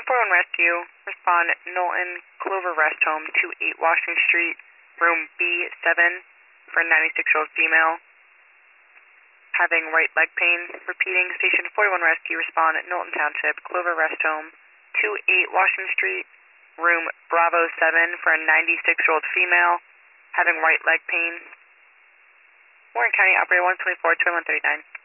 441 Rescue, respond Knowlton Clover Rest Home, 28 Washington Street, room B7 for a 96-year-old female having right leg pain. Repeating, Station 41 Rescue, respond Knowlton Township, Clover Rest Home, 28 Washington Street, room Bravo 7 for a 96-year-old female having right leg pain. Warren County Operator 124-2139.